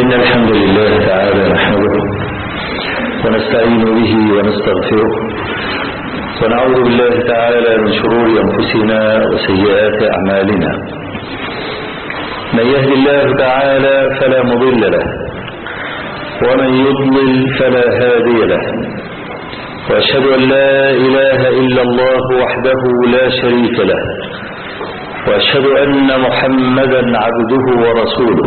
إن الحمد لله تعالى نحمده ونستعين به ونستغفره ونعوذ بالله تعالى من شرور أنفسنا وسيئات أعمالنا. من يهد الله تعالى فلا مضل له ومن يضلل فلا هادي له، وأشهد أن لا إله إلا الله وحده لا شريك له، وأشهد أن محمدا عبده ورسوله.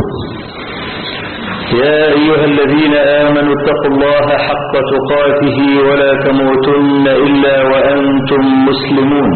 يا أيها الذين آمنوا اتقوا الله حق تقاته ولا تموتن إلا وأنتم مسلمون.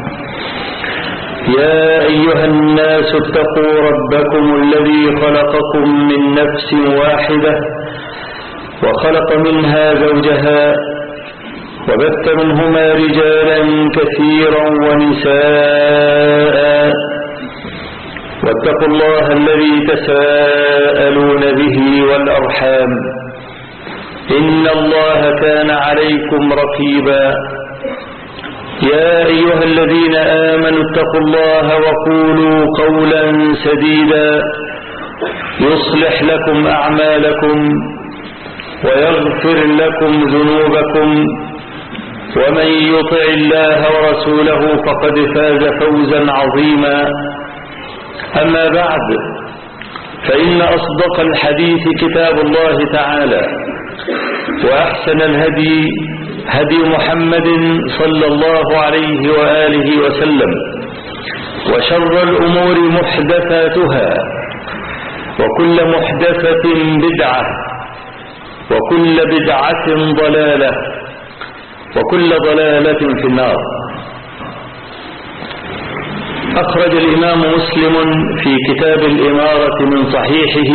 يا أيها الناس اتقوا ربكم الذي خلقكم من نفس واحدة وخلق منها زوجها وبث منهما رجالا كثيرا ونساء، واتقوا الله الذي تساءلون به والأرحام إن الله كان عليكم رقيبا. يا أيها الذين آمنوا اتقوا الله وقولوا قولا سديدا يصلح لكم أعمالكم ويغفر لكم ذنوبكم، ومن يطع الله ورسوله فقد فاز فوزا عظيما. أما بعد، فإن أصدق الحديث كتاب الله تعالى، وأحسن الهدي هدي محمد صلى الله عليه وآله وسلم، وشر الأمور محدثاتها، وكل محدثة بدعة، وكل بدعة ضلالة، وكل ضلالة في النار. أخرج الإمام مسلم في كتاب الإمارة من صحيحه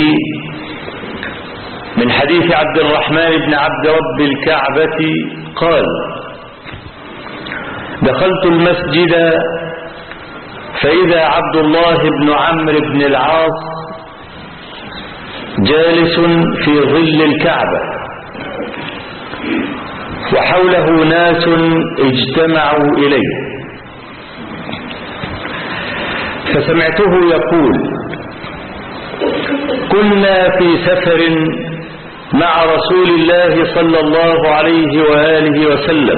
من حديث عبد الرحمن بن عبد رب الكعبة قال: دخلت المسجد فإذا عبد الله بن عمرو بن العاص جالس في ظل الكعبة، وحوله ناس اجتمعوا إليه، فسمعته يقول: كنا في سفر مع رسول الله صلى الله عليه وآله وسلم،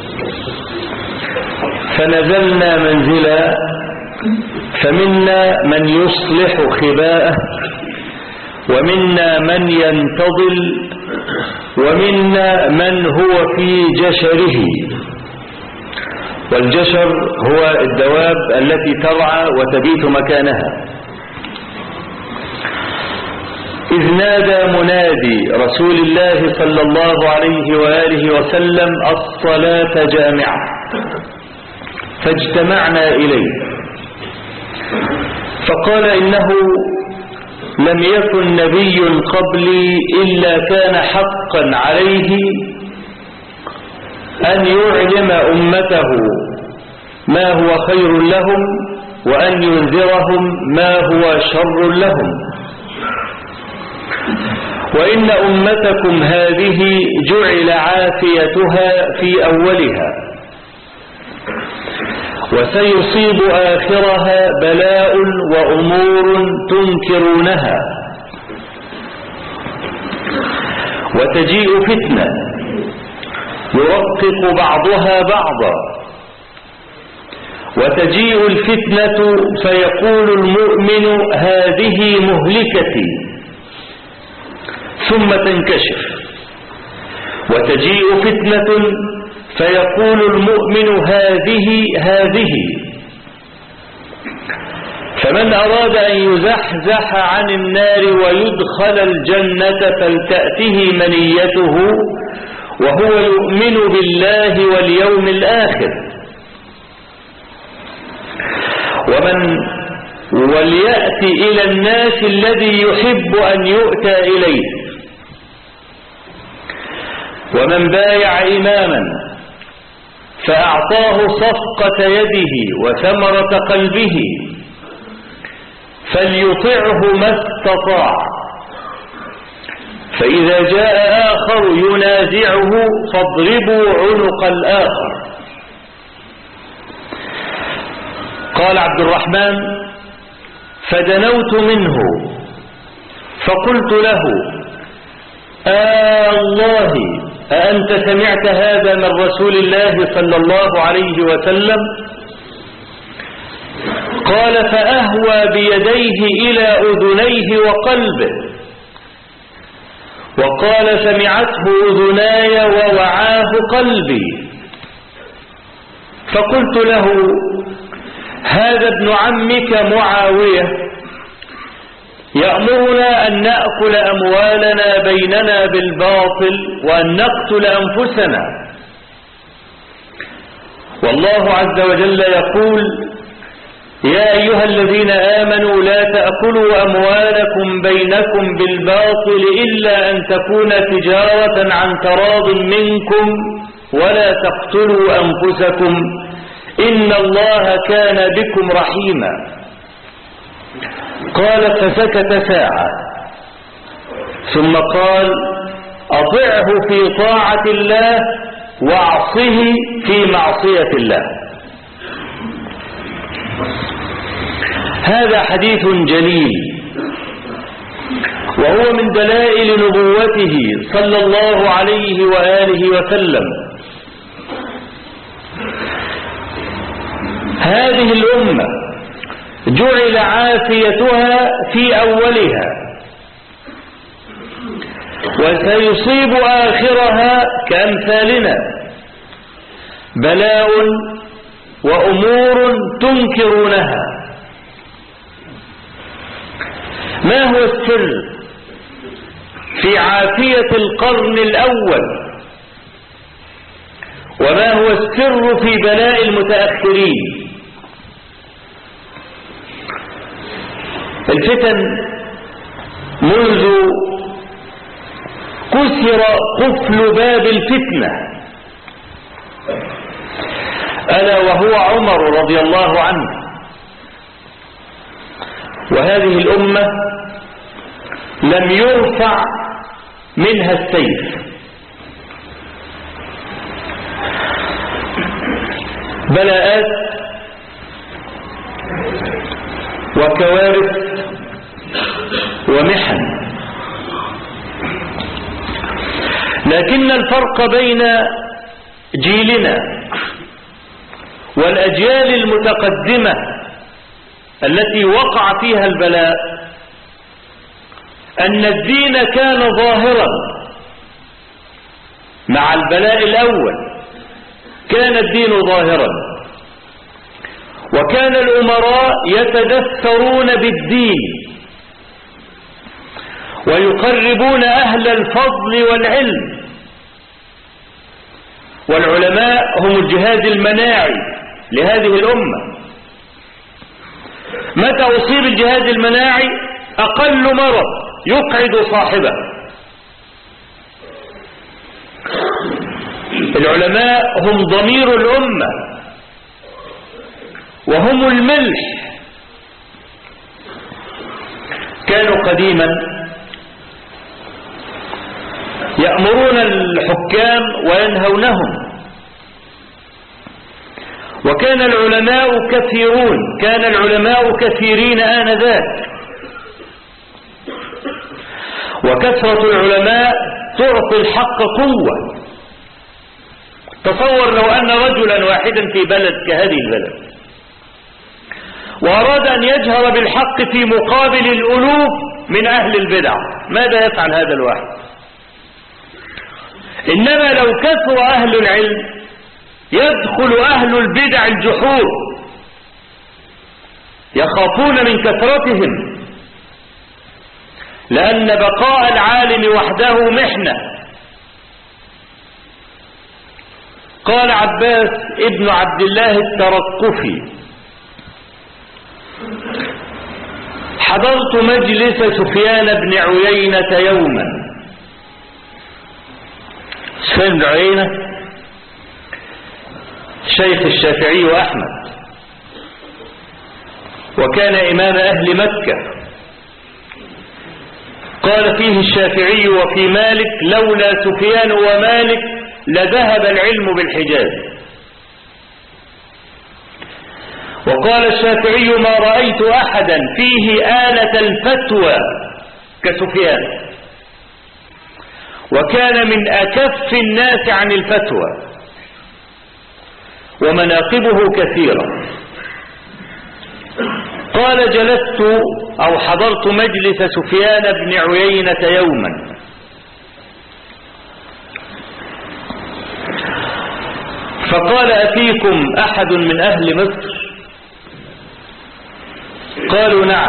فنزلنا منزلا، فمنا من يصلح خباءه، ومنا من ينتظل، ومنا من هو في جشره. والجشر هو الدواب التي ترعى وتبيت مكانها. إذ نادى منادي رسول الله صلى الله عليه وآله وسلم: الصلاة جامعة. فاجتمعنا إليه، فقال: إنه لم يكن نبي قبلي إلا كان حقا عليه أن يعلم أمته ما هو خير لهم، وأن ينذرهم ما هو شر لهم. وإن أمتكم هذه جعل عافيتها في أولها، وسيصيب آخرها بلاء وأمور تنكرونها، وتجيء فتنة يرقق بعضها بعضا، وتجيء الفتنة فيقول المؤمن: هذه مهلكتي، ثم تنكشف. وتجيء فتنة فيقول المؤمن: هذه. فمن أراد أن يزحزح عن النار ويدخل الجنة فلتأته منيته وهو يؤمن بالله واليوم الآخر. وليأتي إلى الناس الذي يحب أن يؤتى إليه. ومن بايع إماما فأعطاه صفقة يده وثمرة قلبه فليطعه ما استطاع، فإذا جاء آخر ينازعه فاضربوا عنق الآخر. قال عبد الرحمن: فدنوت منه فقلت له: الله أأنت سمعت هذا من رسول الله صلى الله عليه وسلم؟ قال: فأهوى بيديه إلى أذنيه وقلبه، وقال: سمعته أذناي ووعاه قلبي. فقلت له: هذا ابن عمك معاوية يأمرنا أن نأكل أموالنا بيننا بالباطل وأن نقتل أنفسنا، والله عز وجل يقول: يا أيها الذين آمنوا لا تأكلوا أموالكم بينكم بالباطل إلا أن تكون تجارة عن تراض منكم ولا تقتلوا أنفسكم إن الله كان بكم رحيما. قال: فسكت ساعة ثم قال: أطعه في طاعة الله واعصه في معصية الله. هذا حديث جليل، وهو من دلائل نبوته صلى الله عليه وآله وسلم. هذه الأمة جعل عافيتها في أولها، وسيصيب آخرها كأمثالنا بلاء وأمور تنكرونها. ما هو السر في عافية القرن الأول؟ وما هو السر في بلاء المتأخرين؟ الفتن منذ كسر قفل باب الفتنة ألا وهو عمر رضي الله عنه، وهذه الأمة لم يرفع منها السيف، بلاءات وكوارث ومحن. لكن الفرق بين جيلنا والأجيال المتقدمة التي وقع فيها البلاء أن الدين كان ظاهرا مع البلاء الأول، كان الدين ظاهرا، وكان الأمراء يتدثرون بالدين ويقربون أهل الفضل والعلم، والعلماء هم الجهاد المناعي لهذه الأمة. متى أصيب الجهاد المناعي؟ أقل مرض يقعد صاحبه. العلماء هم ضمير الأمة وهم الملح. كانوا قديما يأمرون الحكام وينهونهم، وكان العلماء كثيرون، كان العلماء كثيرين آنذاك، وكثرة العلماء تعطي الحق قوة. تصور لو أن رجلا واحدا في بلد كهذه البلد وأراد أن يجهر بالحق في مقابل الألوف من أهل البدع، ماذا يفعل هذا الواحد؟ إنما لو كثر أهل العلم يدخل أهل البدع الجحور، يخافون من كثرتهم، لأن بقاء العالم وحده محنة. قال عباس ابن عبد الله الترقفي: حضرت مجلس سفيان بن عيينة يوما. سفيان بن عيينة شيخ الشافعي وأحمد، وكان إمام أهل مكة. قال فيه الشافعي وفي مالك: لولا سفيان ومالك لذهب العلم بالحجاز. وقال الشافعي: ما رأيت أحدا فيه آلة الفتوى كسفيان، وكان من أكف الناس عن الفتوى، ومناقبه كثيرة. قال: جلست أو حضرت مجلس سفيان بن عيينة يوما، فقال: أفيكم أحد من أهل مصر؟ قالوا: نعم.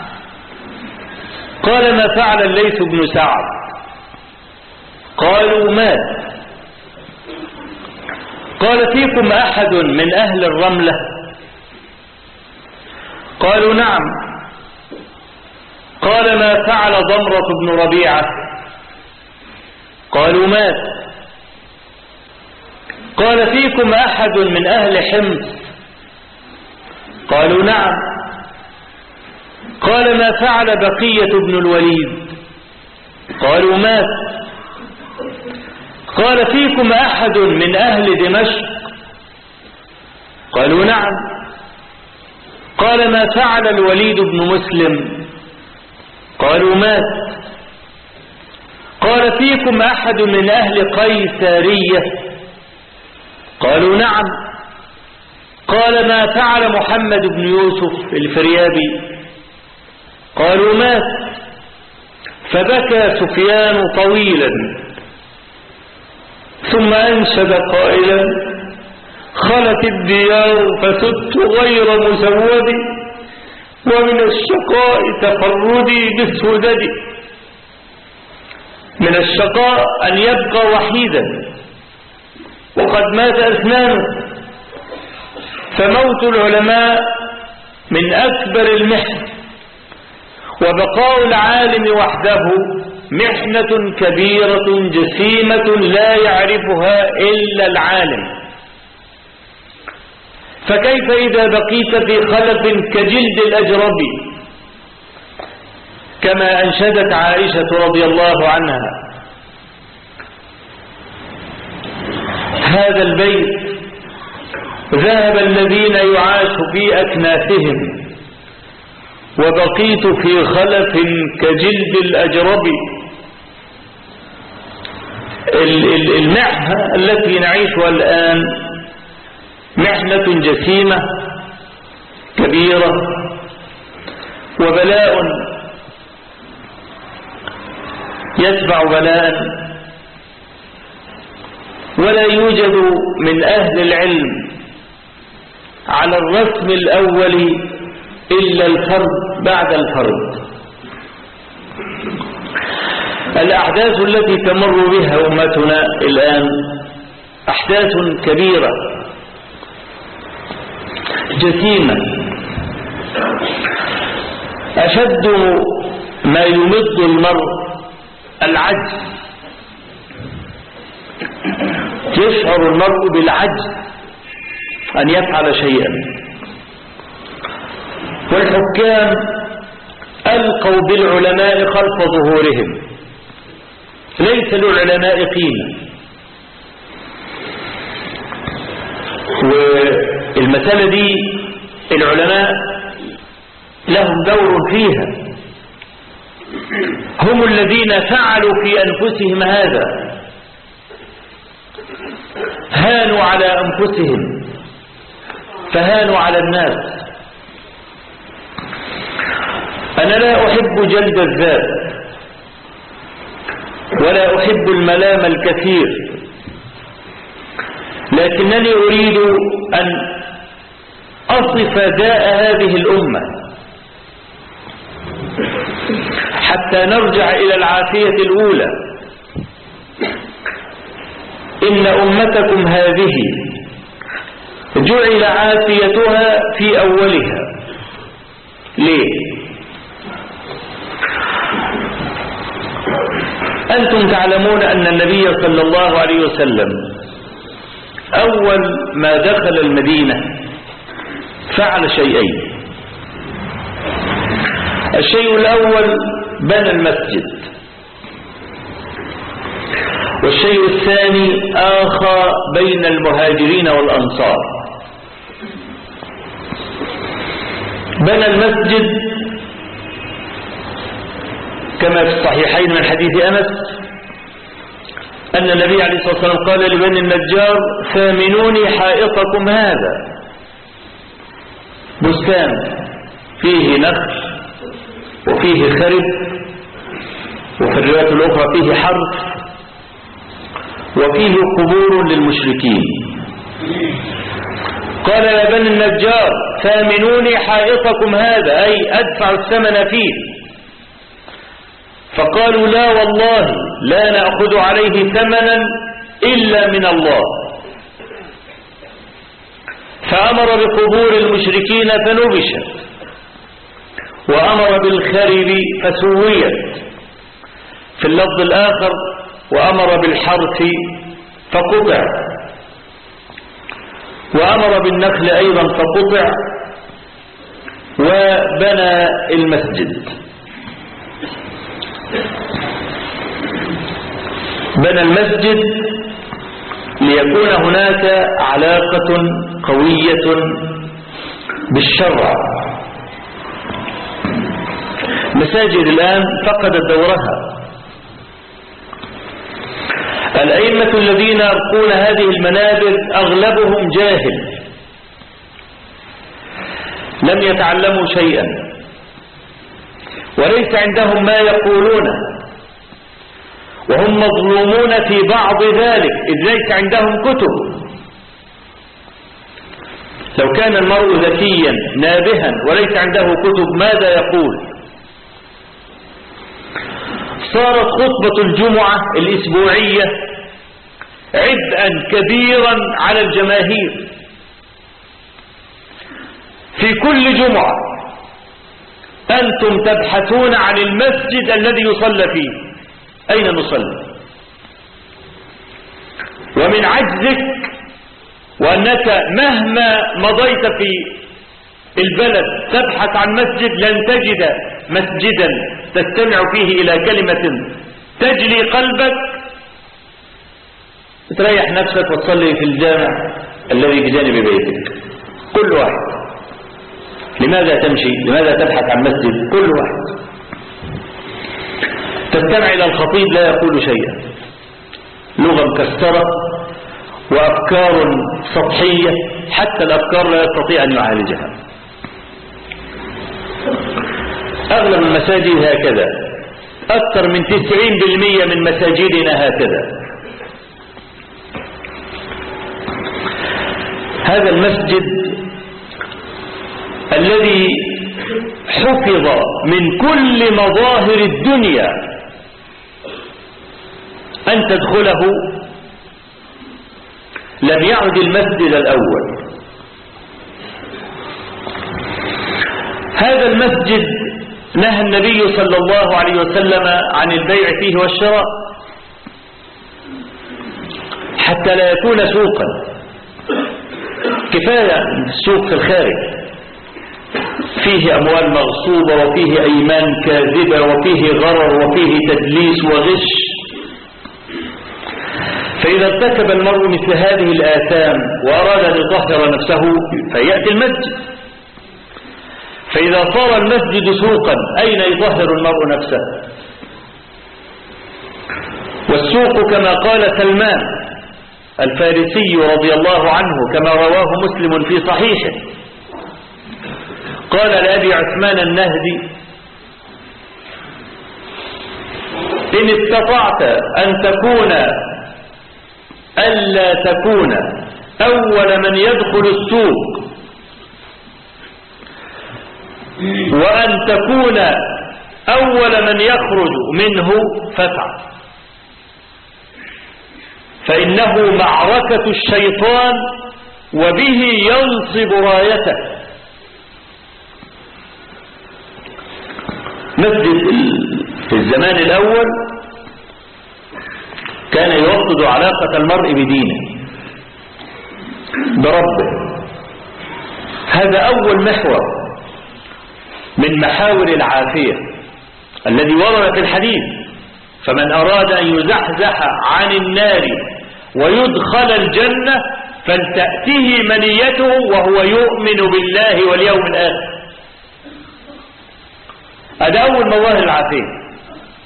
قال: ما فعل الليث بن سعد؟ قالوا: مات. قال: فيكم أحد من أهل الرملة؟ قالوا: نعم. قال: ما فعل ضمرة بن ربيعة؟ قالوا: مات. قال: فيكم أحد من أهل حمص؟ قالوا: نعم. قال: ما فعل بقية بن الوليد؟ قالوا: مات. قال: فيكم أحد من أهل دمشق؟ قالوا: نعم. قال: ما فعل الوليد بن مسلم؟ قالوا: مات. قال: فيكم أحد من أهل قيسارية؟ قالوا: نعم. قال: ما فعل محمد بن يوسف الفريابي؟ قالوا: مات. فبكى سفيان طويلا، ثم أنشد قائلا: خلت الديار فسدت غير مزود، ومن الشقاء تفردي بالسدد. من الشقاء أن يبقى وحيدا وقد مات أسنانه، فموت العلماء من أكبر المحن، وبقاء العالم وحده محنة كبيرة جسيمة لا يعرفها إلا العالم. فكيف إذا بقيت في خلف كجلد الأجرب، كما أنشدت عائشة رضي الله عنها. هذا البيت: ذهب الذين يعاش في أكنافهم، وبقيت في خلف كجلد الأجرب. المحنة التي نعيشها الآن محنة جسيمة كبيرة، وبلاء يتبع بلاء، ولا يوجد من أهل العلم على الرسم الأول إلا الفرد بعد الفرد. الأحداث التي تمر بها أمتنا الآن أحداث كبيرة جسيمة، أشد ما يمد المرء العجز. يشعر المرء بالعجز أن يفعل شيئا، والحكام ألقوا بالعلماء خلف ظهورهم، ليس للعلماء قيمة. والمسألة دي العلماء لهم دور فيها، هم الذين فعلوا في أنفسهم هذا، هانوا على أنفسهم فهانوا على الناس. أنا لا أحب جلد الذات، ولا أحب الملام الكثير، لكنني أريد أن أصف داء هذه الأمة حتى نرجع إلى العافية الأولى. إن أمتكم هذه جعل عافيتها في أولها. ليه؟ أنتم تعلمون أن النبي صلى الله عليه وسلم أول ما دخل المدينة فعل شيئين. الشيء الأول بنى المسجد، والشيء الثاني آخى بين المهاجرين والأنصار. بنى المسجد كما في الصحيحين من حديث أنس أن النبي عليه الصلاة والسلام قال لبني النجار ثامنوني حائطكم هذا، بستان فيه نخل وفيه خرب، وفي الرواية الأخرى فيه حرث، وفيه قبور للمشركين. قال يا بني النجار ثامنوني حائطكم هذا، أي أدفع الثمن فيه. فقالوا لا والله لا نأخذ عليه ثمنا إلا من الله. فأمر بقبور المشركين فنبشت، وأمر بالخرب فسويت، في اللفظ الآخر وأمر بالحرث فقطع، وأمر بالنخل أيضا فقطع، وبنى المسجد. بنى المسجد ليكون هناك علاقة قوية بالشرع. مساجد الآن فقدت دورها. الأئمة الذين يرقون هذه المنابر أغلبهم جاهل، لم يتعلموا شيئا، وليس عندهم ما يقولونه، وهم مظلومون في بعض ذلك إذ ليس عندهم كتب. لو كان المرء ذكيا نابها وليس عنده كتب ماذا يقول؟ صارت خطبة الجمعة الأسبوعية عبئا كبيرا على الجماهير. في كل جمعة أنتم تبحثون عن المسجد الذي يصلى فيه، أين نصلي؟ ومن عجزك وأنك مهما مضيت في البلد تبحث عن مسجد لن تجد مسجدا تستمع فيه إلى كلمة تجلي قلبك، تريح نفسك وتصلي في الجامع الذي بجانب بيتك. كل واحد لماذا تمشي؟ لماذا تبحث عن مسجد؟ كل واحد تستمع إلى الخطيب لا يقول شيئا، لغة مكسرة وأفكار سطحية، حتى الأفكار لا يستطيع أن يعالجها. أغلب المساجد هكذا، أكثر من 90% من مساجدنا هكذا. هذا المسجد الذي حفظ من كل مظاهر الدنيا أن تدخله لم يعد المسجد الأول. هذا المسجد نهى النبي صلى الله عليه وسلم عن البيع فيه والشراء حتى لا يكون سوقا. كفاية السوق في الخارج فيه أموال مغصوبة وفيه أيمان كاذبة وفيه غرر وفيه تدليس وغش. فإذا ارتكب المرء مثل هذه الآثام وأراد أن يطهر نفسه فيأتي المسجد. فإذا صار المسجد سوقا أين يطهر المرء نفسه؟ والسوق كما قال سلمان الفارسي رضي الله عنه كما رواه مسلم في صحيحه، قال لأبي عثمان النهدي: إن استطعت أن تكون ألا تكون أول من يدخل السوق وأن تكون أول من يخرج منه فافعل، فإنه معركة الشيطان وبه ينصب رايته. مسجد في الزمان الأول كان يوطد علاقة المرء بدينه بربه. هذا أول محور من محاور العافية الذي ورد في الحديث: فمن أراد أن يزحزح عن النار ويدخل الجنة فلتأته منيته وهو يؤمن بالله واليوم الآخر. هذا أول مظاهر العافية.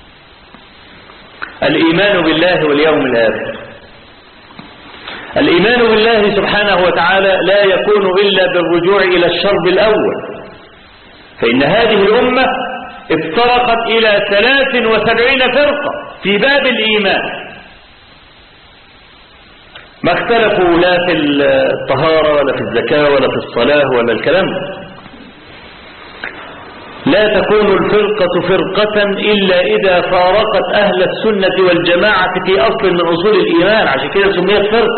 الإيمان بالله واليوم الآخر. الإيمان بالله سبحانه وتعالى لا يكون إلا بالرجوع إلى الشرب الأول، فإن هذه الأمة افترقت إلى 73 فرقة في باب الإيمان، ما اختلفوا لا في الطهارة ولا في الزكاة ولا في الصلاة ولا الكلام. لا تكون الفرقة فرقة إلا إذا فارقت أهل السنة والجماعة في أصل من أصول الإيمان، عشان كده سميت فرقة.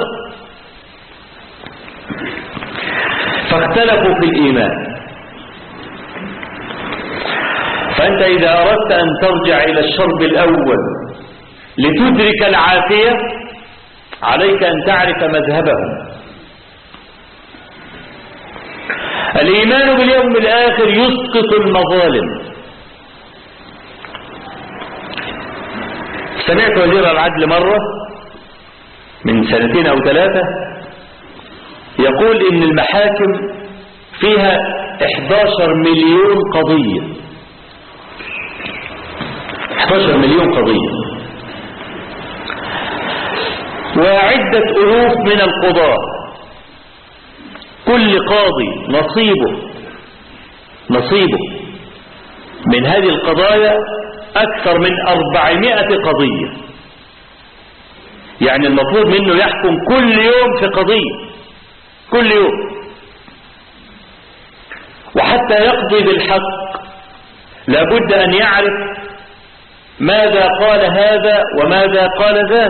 فاختلفوا في الإيمان. فأنت إذا أردت أن ترجع إلى الشرب الأول لتدرك العافية عليك أن تعرف مذهبهم. الإيمان باليوم الآخر يسقط المظالم. سمعت وزير العدل مرة من 2 أو 3 يقول إن المحاكم فيها 11 مليون قضية. 11 مليون قضية، وعدة ألوف من القضاة، كل قاضي نصيبه من هذه القضايا أكثر من 400 قضية. يعني المفروض منه يحكم كل يوم في قضية، كل يوم. وحتى يقضي بالحق لابد أن يعرف ماذا قال هذا وماذا قال ذاك،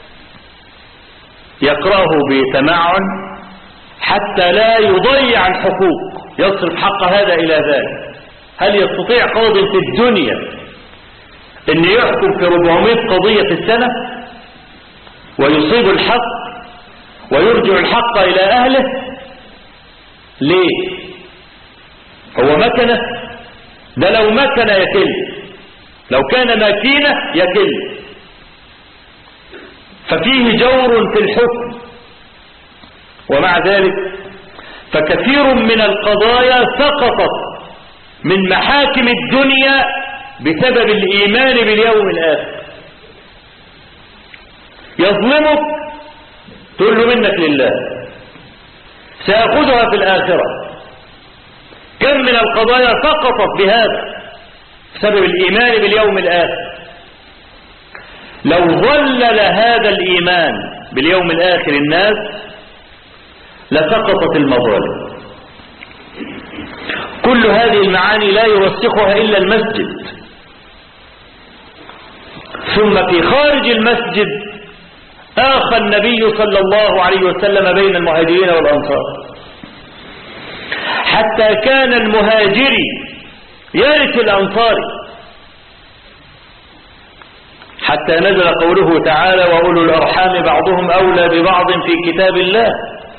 يقرأه بتمعن حتى لا يضيع الحقوق، يصرف حق هذا إلى ذاك. هل يستطيع قاضي في الدنيا أن يحكم في 400 قضية في السنة ويصيب الحق ويرجع الحق إلى أهله؟ ليه؟ هو مكنة؟ ده لو مكنة يكل، لو كان ماكينة يكل. ففيه جور في الحكم. ومع ذلك فكثير من القضايا سقطت من محاكم الدنيا بسبب الإيمان باليوم الآخر. يظلمك تقول له منك لله، سيأخذها في الآخرة. كم من القضايا سقطت بهذا بسبب الإيمان باليوم الآخر. لو ظلل هذا الإيمان باليوم الآخر الناس لسقطت المظالم. كل هذه المعاني لا يرسخها إلا المسجد. ثم في خارج المسجد آخى النبي صلى الله عليه وسلم بين المهاجرين والأنصار، حتى كان المهاجري يرث الأنصاري، حتى نزل قوله تعالى: وأولو الأرحام بعضهم أولى ببعض في كتاب الله،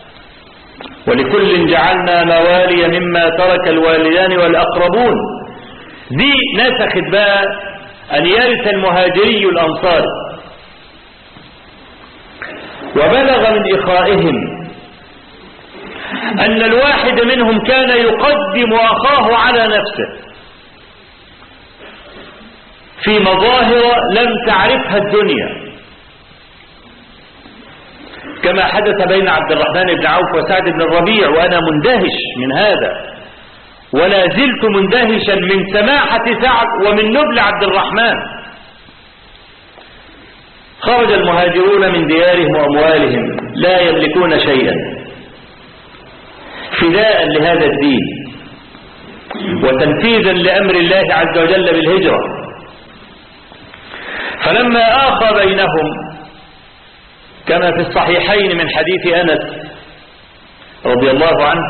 ولكل جعلنا موالي مما ترك الوالدان والأقربون. دي نسخت بقى أن يرث المهاجري الأنصاري. وبلغ من إخائهم أن الواحد منهم كان يقدم أخاه على نفسه في مظاهر لم تعرفها الدنيا، كما حدث بين عبد الرحمن بن عوف وسعد بن الربيع. وأنا مندهش من هذا، ولا زلت مندهشا من سماحة سعد ومن نبل عبد الرحمن. خرج المهاجرون من ديارهم وأموالهم لا يملكون شيئا فداء لهذا الدين وتنفيذا لأمر الله عز وجل بالهجرة. فلما آخى بينهم كما في الصحيحين من حديث أنس رضي الله عنه،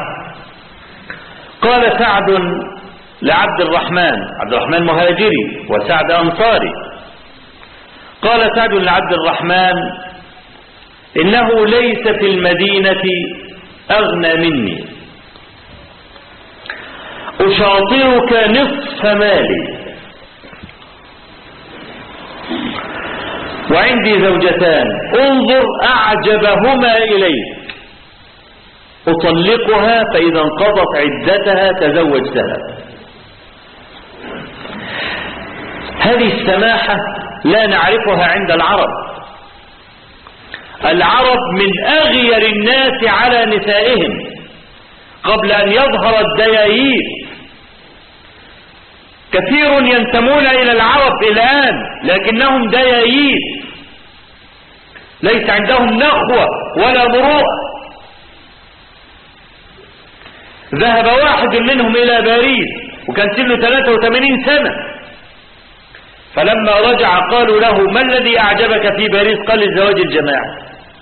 قال سعد لعبد الرحمن، عبد الرحمن مهاجري وسعد أنصاري، قال سعد لعبد الرحمن: إنه ليس في المدينة أغنى مني، أشاطرك نصف مالي، وعندي زوجتان انظر أعجبهما إليك أطلقها، فإذا انقضت عدتها تزوجتها. هذه السماحة لا نعرفها عند العرب. العرب من أغير الناس على نسائهم قبل أن يظهر الديايين. كثير ينتمون إلى العرب الآن لكنهم ديايين، ليس عندهم نخوة ولا مروءة. ذهب واحد منهم إلى باريس وكان سنه 83 سنة، فلما رجع قالوا له: ما الذي أعجبك في باريس؟ قال: الزواج الجماعي.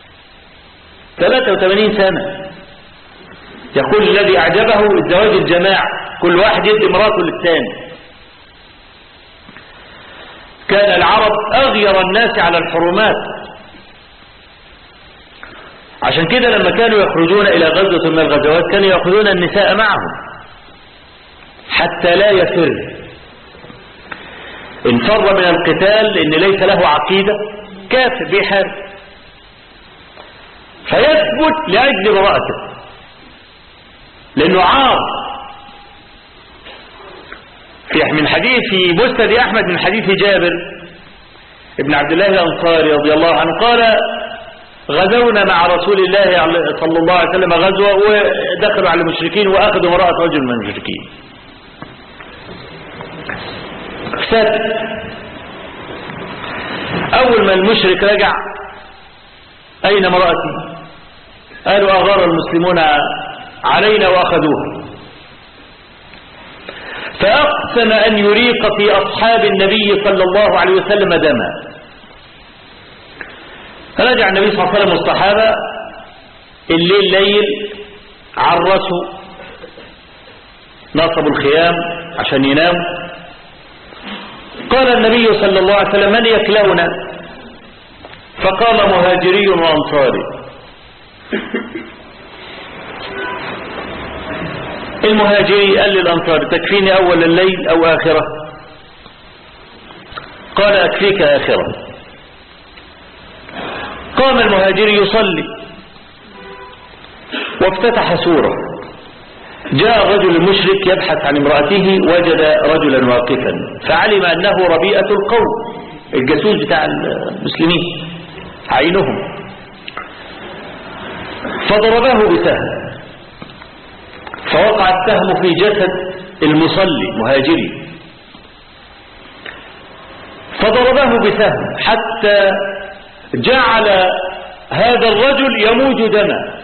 83 سنة يقول الذي أعجبه الزواج الجماعي، كل واحد يدي مراته للثاني. كان العرب أغير الناس على الحرمات، عشان كده لما كانوا يخرجون إلى غزوة من الغزوات كانوا يأخذون النساء معهم حتى لا يفر. إن فر من القتال إن ليس له عقيدة كافر بحال، فيثبت لأجل امرأته لأنه عار. من حديث في مسند أحمد من حديث جابر ابن عبد الله الأنصاري رضي الله عنه قال: غزونا مع رسول الله صلى الله عليه وسلم غزوة ودخلوا على المشركين وأخذوا امرأة رجل من المشركين. أول ما المشرك رجع: أين امرأتي؟ قالوا: أغار المسلمون علينا وأخذوها. فأقسم أن يريق في أصحاب النبي صلى الله عليه وسلم دما. فرجع النبي صلى الله عليه وسلم والصحابة الليل عرسوا، نصبوا الخيام عشان يناموا. قال النبي صلى الله عليه وسلم: من يكلونا؟ فقام مهاجري وأنصاري. المهاجري قال للأنصار: تكفيني أول الليل أو آخرة؟ قال: أكفيك آخرة. قام المهاجري يصلي وافتتح سورة. جاء الرجل المشرك يبحث عن امرأته، وجد رجلا واقفا فعلم أنه ربيئة القوم، الجاسوس بتاع المسلمين عينهم، فضربه بسهم فوقع السهم في جسد المصلي مهاجري، فضربه بسهم حتى جعل هذا الرجل يموج دما.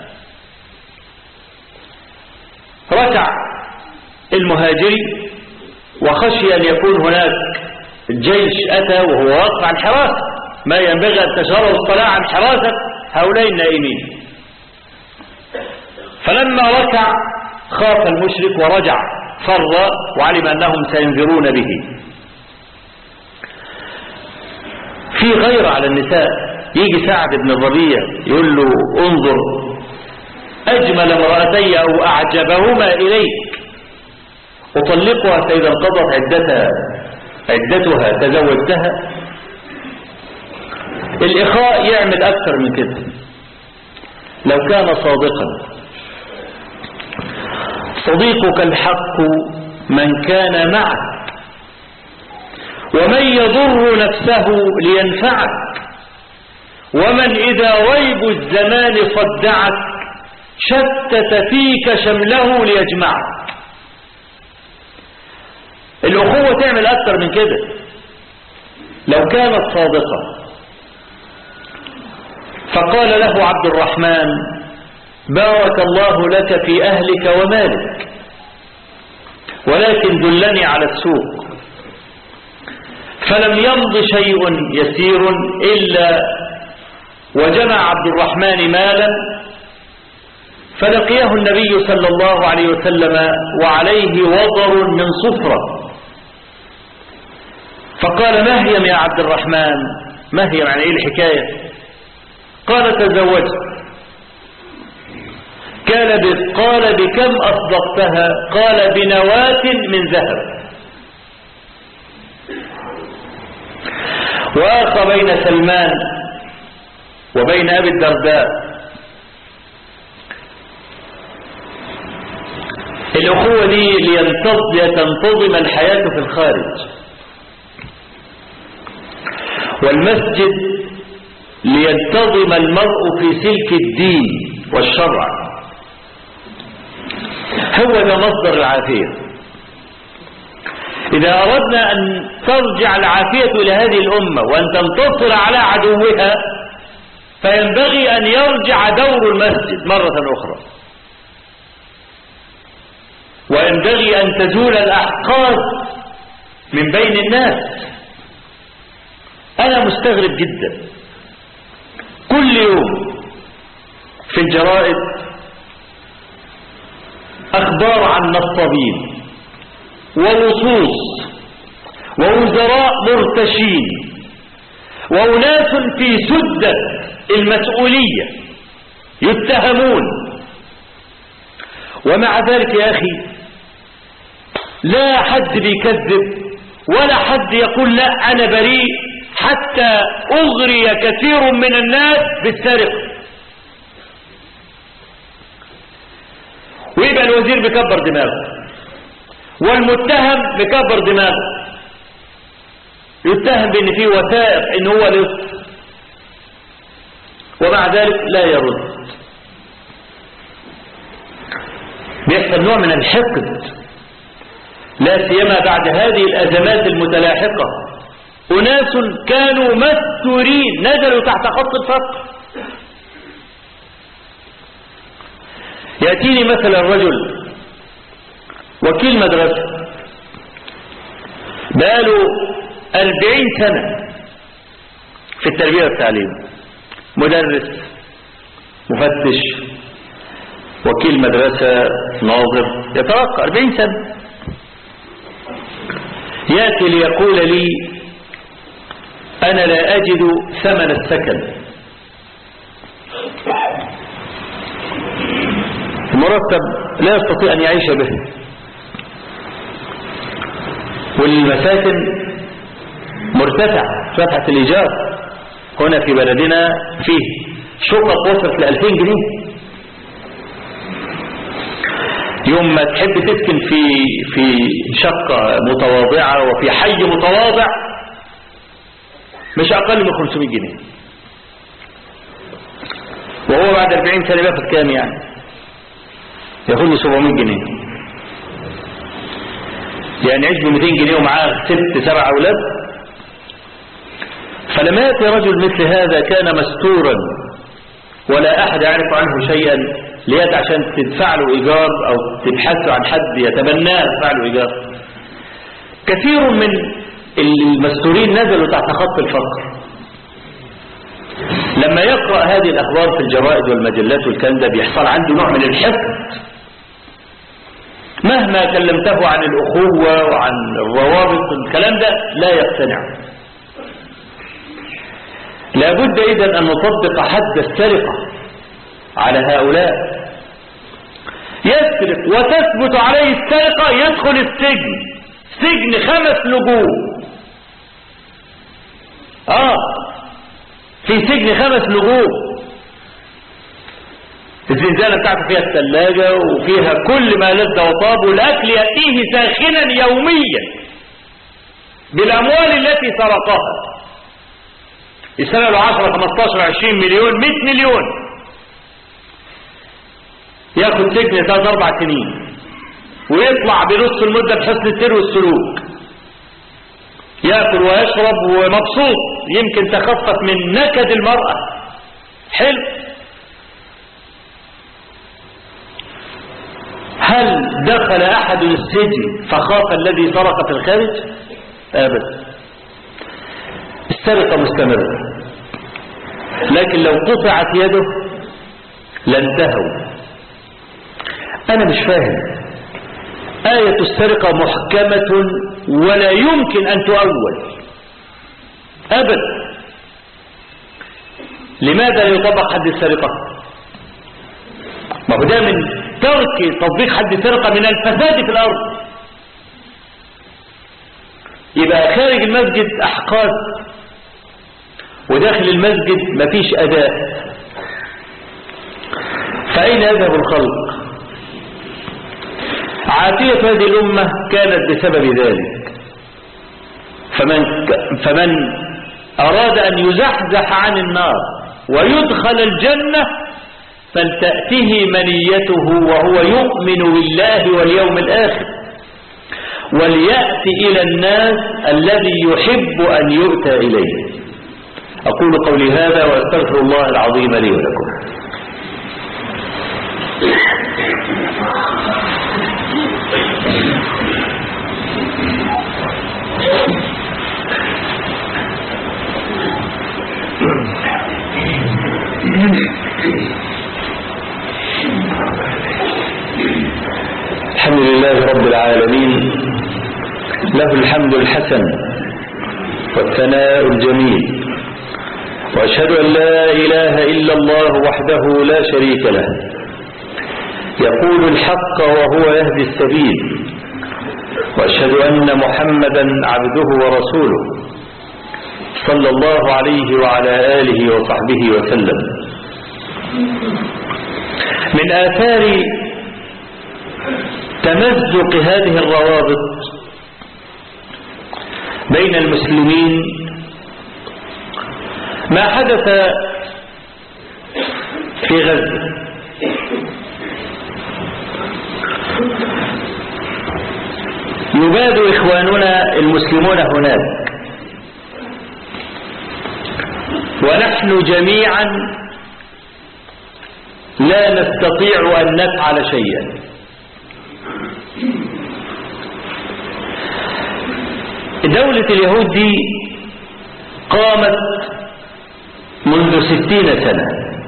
ركع المهاجري وخشي أن يكون هناك الجيش أتى وهو واقف عن حراسة، ما ينبغي أن تشهره الصلاة عن حراسة هؤلاء النائمين. فلما ركع خاف المشرك ورجع، فر وعلم أنهم سينذرون به. في غير على النساء، يجي سعد بن الربيع يقول له: انظر أجمل امرأتي أو أعجبهما إليك أطلقها فإذا انقضت عدتها تزوجتها. الإخاء يعمل أكثر من كده لو كان صادقا. صديقك الحق من كان معك، ومن يضر نفسه لينفعك، ومن إذا ريب الزمان صدعك شتت فيك شمله ليجمعك. الأخوة تعمل أكثر من كده لو كانت صادقة. فقال له عبد الرحمن: بارك الله لك في أهلك ومالك، ولكن دلني على السوق. فلم يمض شيء يسير إلا وجمع عبد الرحمن مالا، فلقيه النبي صلى الله عليه وسلم وعليه وضر من صفرة، فقال: مهيم يا عبد الرحمن. مهيم يعني ايه الحكاية؟ قال: تزوجت. قال: بكم أصدقتها؟ قال: بنواة من ذهب. وآخى بين سلمان وبين أبي الدرداء. الأخوة دي لتنتظم الحياة في الخارج، والمسجد لينتظم المرء في سلك الدين والشرع. هو ده مصدر العافية. إذا أردنا أن ترجع العافية إلى هذه الأمة وأن تنتصر على عدوها فينبغي أن يرجع دور المسجد مرة أخرى، وينبغي أن تزول الأحقاد من بين الناس. أنا مستغرب جدا، كل يوم في الجرائد أخبار عن نصابين ولصوص ووزراء مرتشين وأناس في سدة المسؤولية يتهمون، ومع ذلك يا أخي لا حد بيكذب ولا حد يقول لا أنا بريء، حتى أغري كثير من الناس بالسرقة، ويبقى الوزير بكبر دماغه والمتهم بكبر دماغه، يتهم بأن فيه وثائق ان هو لص، ومع ذلك لا يرد. بيحصل نوع من الحقد، لا سيما بعد هذه الأزمات المتلاحقة. أناس كانوا مستورين نزلوا تحت خط الفقر. يأتيني مثلا رجل وكيل مدرسة بقاله 40 سنة في التربية والتعليم، مدرس، مفتش، وكيل مدرسة، ناظر، يترقى 40 سنة. يأتي ليقول لي أنا لا أجد ثمن السكن، المرتب لا يستطيع أن يعيش به، والمساكن مرتفعة الإيجار. هنا في بلدنا فيه شقق وصلت ل 2000 جنيه. يوم ما تحب تسكن في شقة متواضعة وفي حي متواضع مش أقل من 500 جنيه، وهو بعد 40 سنة بياخد كام يعني؟ ياخد له 700 جنيه، يعني يعيش ب 200 جنيه ومعاه 6 7 أولاد. فلما يأتي رجل مثل هذا كان مستورا ولا أحد يعرف عنه شيئا، ليات عشان تدفع له إيجار أو تبحثوا عن حد يتبناه يدفع له إيجار. كثير من المستورين نزلوا تحت خط الفقر. لما يقرأ هذه الأخبار في الجرائد والمجلات والكلام ده بيحصل عنده نوع من الحقد، مهما كلمته عن الأخوة وعن الروابط الكلام ده لا يقتنع. لابد إذن أن نطبق حد السرقة على هؤلاء. يسرق وتثبت عليه السرقة يدخل السجن، سجن 5 نجوم. في سجن 5 نجوم، الزنزانة بتاعته فيها الثلاجة وفيها كل ما لذ وطاب، والأكل يأتيه ساخنا يوميا بالأموال التي سرقها. يسنى له 10 15 20 مليون 100 مليون، ياخد سجن 3 4 سنين ويطلع بنص المدة بحسن السير والسلوك، يأكل ويشرب ومبسوط، يمكن تخفف من نكد المرأة. حلو. هل دخل أحد السجن فخاف الذي سرق في الخارج؟ أبدا. السرقة مستمرة، لكن لو قطعت يده لانتهوا. أنا مش فاهم، آية السرقة محكمة ولا يمكن أن تؤول أبدا. لماذا لا يطبق حد السرقة؟ ما هو ده من ترك تطبيق حد السرقة من الفساد في الأرض. يبقى خارج المسجد أحقاد، وداخل المسجد مفيش أداء. فأين يذهب الخلق؟ عافية هذه الأمة كانت بسبب ذلك. فمن أراد أن يزحزح عن النار ويدخل الجنة فلتأته منيته وهو يؤمن بالله واليوم الآخر، وليأتي إلى الناس الذي يحب أن يؤتى إليه. أقول قولي هذا وأستغفر الله العظيم لي ولكم. الحمد لله رب العالمين، له الحمد الحسن والثناء الجميل، وأشهد أن لا إله إلا الله وحده لا شريك له، يقول الحق وهو يهدي السبيل، وأشهد أن محمدا عبده ورسوله صلى الله عليه وعلى آله وصحبه وسلم. من آثار تمزق هذه الروابط بين المسلمين ما حدث في غزة. يباد إخواننا المسلمون هناك، ونحن جميعا لا نستطيع أن نفعل شيئا. دولة اليهود دي قامت منذ 60 سنة.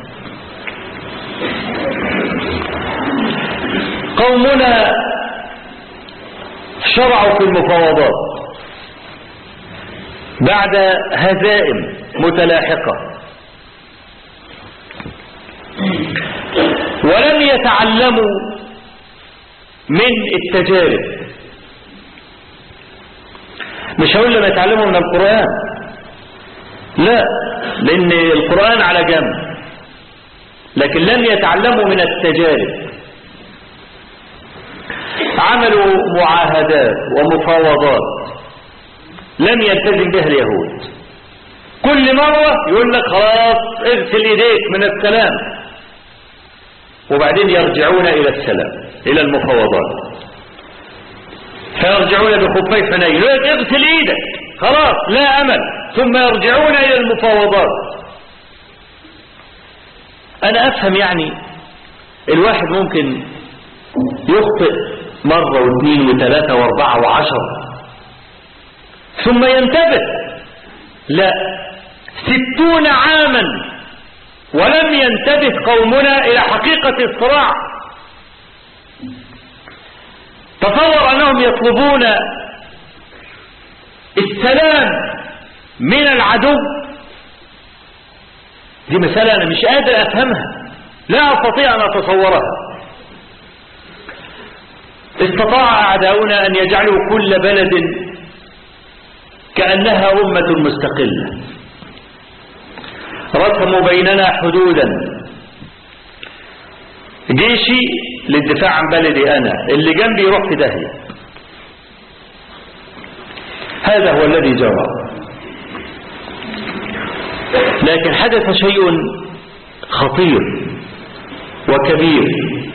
قومنا شرعوا في المفاوضات بعد هزائم متلاحقة، ولم يتعلموا من التجارب. مش هقول لما يتعلموا من القرآن، لا، لأن القرآن على جنب، لكن لم يتعلموا من التجارب. عملوا معاهدات ومفاوضات لم يلتزم بها اليهود. كل مرة يقول لك خلاص اغسل ايديك من السلام، وبعدين يرجعون إلى السلام، إلى المفاوضات، فيرجعون بخفي حنين، يقول لك اغسل ايدك خلاص لا أمل، ثم يرجعون إلى المفاوضات. أنا أفهم يعني الواحد ممكن يخطئ مرة واثنين وثلاثة واربعة وعشر ثم ينتبه. لا، 60 عاما ولم ينتبه قومنا إلى حقيقة الصراع. تصور أنهم يطلبون السلام من العدو. دي مسألة أنا مش قادر أفهمها، لا أستطيع أن أتصورها. استطاع أعداؤنا أن يجعلوا كل بلد كأنها أمة مستقلة. رسموا بيننا حدودا، جيشي للدفاع عن بلدي أنا، اللي جنبي يروح في داهية. هذا هو الذي جرى. لكن حدث شيء خطير وكبير،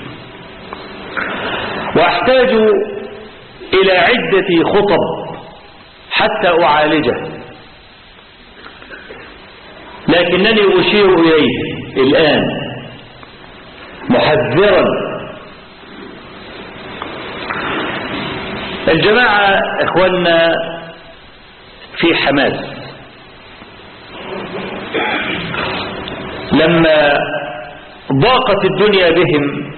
وأحتاج إلى عدة خطب حتى أعالجه، لكنني أشير إليه الآن محذرا. الجماعة إخواننا في حماس لما ضاقت الدنيا بهم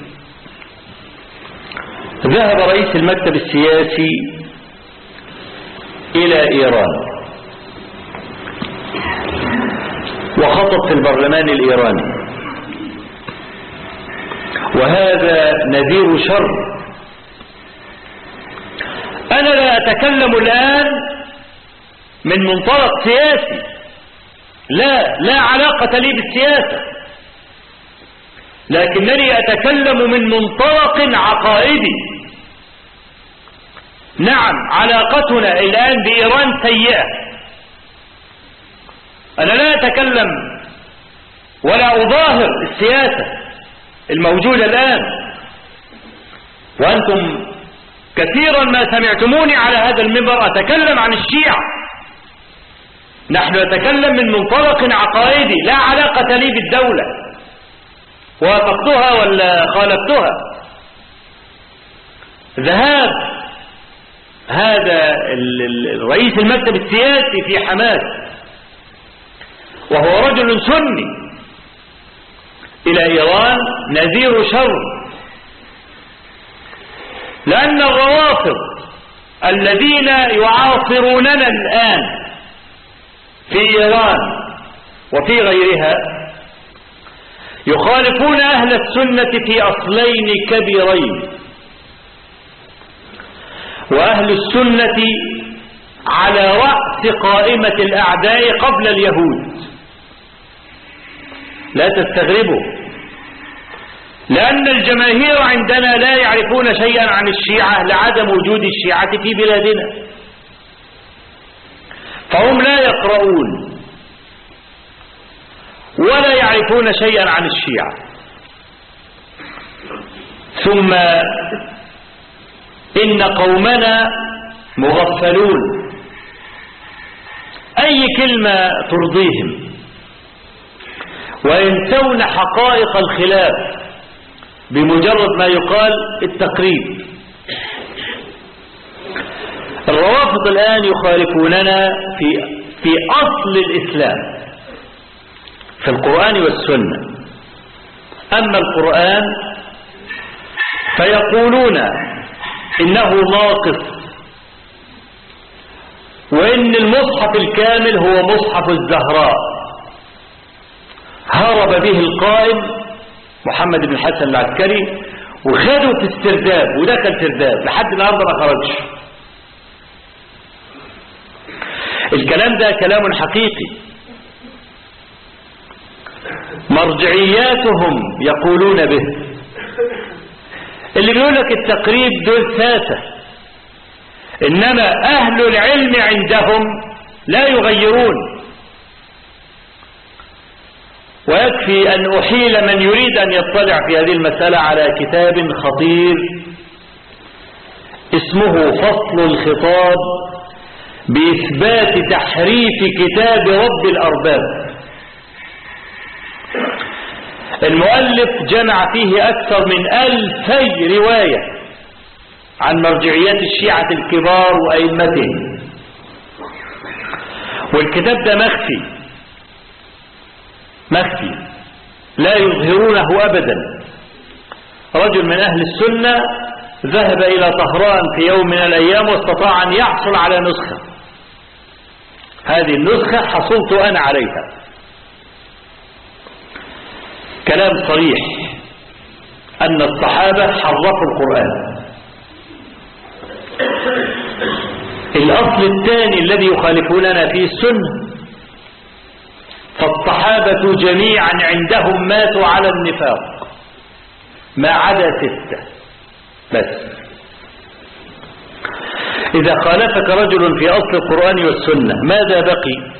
ذهب رئيس المكتب السياسي إلى إيران وخطب في البرلمان الإيراني، وهذا نذير شر. أنا لا أتكلم الآن من منطلق سياسي، لا علاقة لي بالسياسة، لكنني أتكلم من منطلق عقائدي. نعم، علاقتنا الآن بإيران سيئة، أنا لا أتكلم ولا أظاهر السياسة الموجودة الآن، وأنتم كثيرا ما سمعتموني على هذا المنبر أتكلم عن الشيعة. نحن نتكلم من منطلق عقائدي، لا علاقة لي بالدولة وافقتها ولا خالفتها. ذهاب هذا رئيس المكتب السياسي في حماس وهو رجل سني إلى إيران نذير شر، لأن الروافض الذين يعاصروننا الآن في إيران وفي غيرها يخالفون أهل السنة في أصلين كبيرين، وأهل السنة على رأس قائمة الأعداء قبل اليهود. لا تستغربوا، لأن الجماهير عندنا لا يعرفون شيئا عن الشيعة لعدم وجود الشيعة في بلادنا، فهم لا يقرؤون ولا يعرفون شيئا عن الشيعة. ثم إن قومنا مغفلون، أي كلمة ترضيهم، وينسون حقائق الخلاف بمجرد ما يقال التقريب. الروافض الآن يخالفوننا في أصل الإسلام في القرآن والسنة. أما القرآن فيقولون إنه ناقص، وإن المصحف الكامل هو مصحف الزهراء هرب به القائم محمد بن الحسن العسكري وخدوا في استرداد ودخل سرداب لحد النهارده ما خرجش. الكلام ده كلام حقيقي، مرجعياتهم يقولون به. اللي بيقول لك التقريب دول ساسة، إنما أهل العلم عندهم لا يغيرون. ويكفي أن أحيل من يريد أن يطلع في هذه المسألة على كتاب خطير اسمه فصل الخطاب بإثبات تحريف كتاب رب الأرباب. المؤلف جمع فيه أكثر من 2000 رواية عن مرجعيات الشيعة الكبار وأئمتهم، والكتاب ده مخفي لا يظهرونه أبدا. رجل من أهل السنة ذهب إلى طهران في يوم من الأيام واستطاع أن يحصل على نسخة. هذه النسخة حصلت أنا عليها. كلام صريح أن الصحابة حرفوا القرآن. الأصل الثاني الذي يخالفوننا فيه السنة، فالصحابة جميعا عندهم ماتوا على النفاق ما عدا 6 بس. إذا خالفك رجل في أصل القرآن والسنة ماذا بقي؟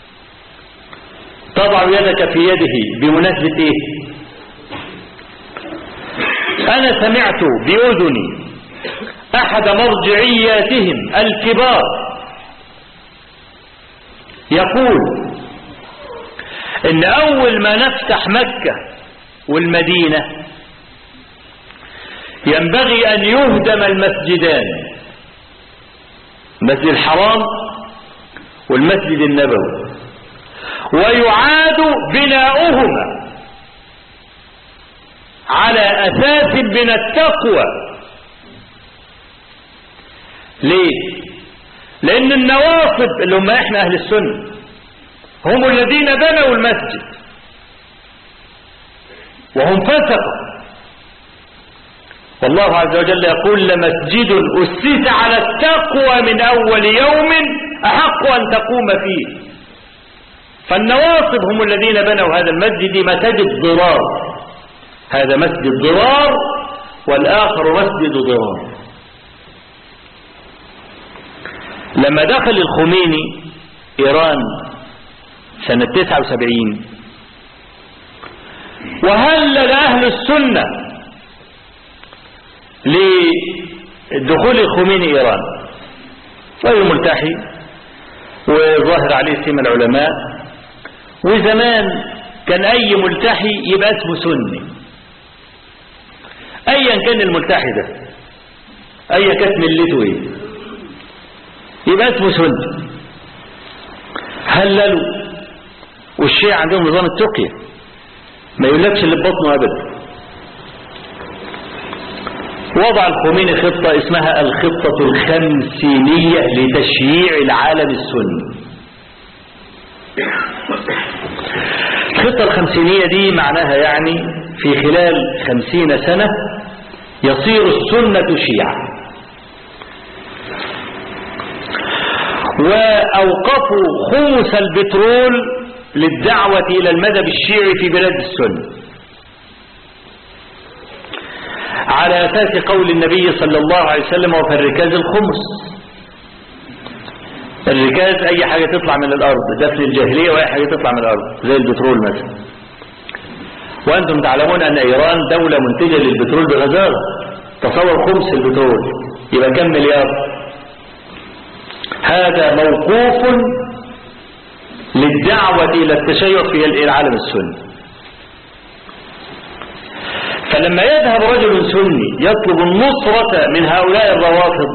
تضع يدك في يده بمناسبة إيه؟ أنا سمعت بأذني أحد مرجعياتهم الكبار يقول إن أول ما نفتح مكة والمدينة ينبغي أن يهدم المسجدان، المسجد الحرام والمسجد النبوي، ويعاد بناؤهما على أساس من التقوى. ليه؟ لأن النواصب اللي هم إحنا أهل السنة هم الذين بنوا المسجد وهم فسقوا، والله عز وجل يقول لمسجد أسس على التقوى من أول يوم أحق أن تقوم فيه. فالنواصب هم الذين بنوا هذا المسجد مسجد ضرار، هذا مسجد ضرار والآخر مسجد ضرار. لما دخل الخميني إيران سنة 79. وهلل أهل السنة لدخول الخميني إيران، رجل ملتحي وظاهر عليه سيما العلماء. وزمان كان أي ملتحي يبقى اسمه سني، أيا كان الملتحي ده، أيا كانت ملته إيه، يبقى اسمه سني. هللوا. والشيعة عندهم نظام التقية، ما يقولكش اللي ببطنه أبدا. وضع الخميني خطة اسمها الخطة الخمسينية لتشييع العالم السني. الخطة الخمسينية دي معناها يعني في خلال 50 سنة يصير السنة شيعة. وأوقفوا خمس البترول للدعوة إلى المذهب الشيعي في بلاد السنة، على أساس قول النبي صلى الله عليه وسلم: وفي الركاز الخمس. الركاز أي حاجة تطلع من الأرض، دفن الجاهلية، وأي حاجة تطلع من الأرض زي البترول مثلا. وأنتم تعلمون أن إيران دولة منتجة للبترول بغزارة. تصور خمس البترول يبقى كم مليار؟ هذا موقوف للدعوة إلى التشيع في العالم السني. فلما يذهب رجل سني يطلب النصرة من هؤلاء الروافض،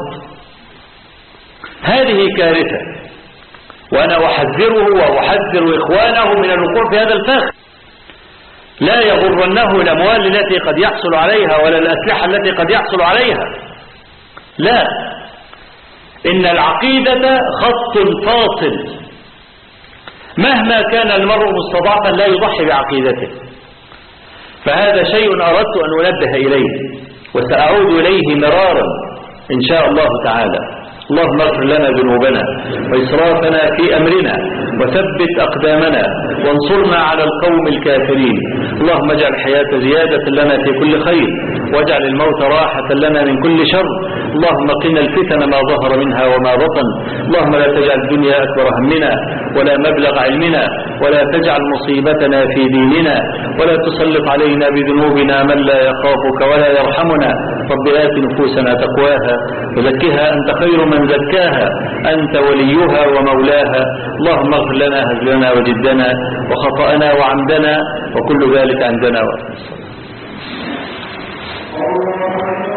هذه كارثة، وأنا أحذره وأحذر إخوانه من الوقوع في هذا الفخ. لا يغرنه الأموال التي قد يحصل عليها ولا الأسلحة التي قد يحصل عليها، لا، إن العقيدة خط فاصل، مهما كان المرء مستضعفا لا يضحي بعقيدته. فهذا شيء أردت أن أنبه إليه، وسأعود إليه مرارا إن شاء الله تعالى. اللهم اغفر لنا ذنوبنا وإسرافنا في أمرنا وثبت أقدامنا وانصرنا على القوم الكافرين. اللهم اجعل الحياة زيادة لنا في كل خير، واجعل الموت راحة لنا من كل شر. اللهم قنا الفتن ما ظهر منها وما بطن. اللهم لا تجعل الدنيا أكبر همنا ولا مبلغ علمنا، ولا تجعل مصيبتنا في ديننا، ولا تسلط علينا بذنوبنا من لا يخافك ولا يرحمنا. رب آت نفوسنا تقواها وزكها أنت خير من زكاها، أنت وليها ومولاها. اللهم اغفر لنا هزلنا وجدنا وخطأنا وعمدنا وكل ذلك عندنا.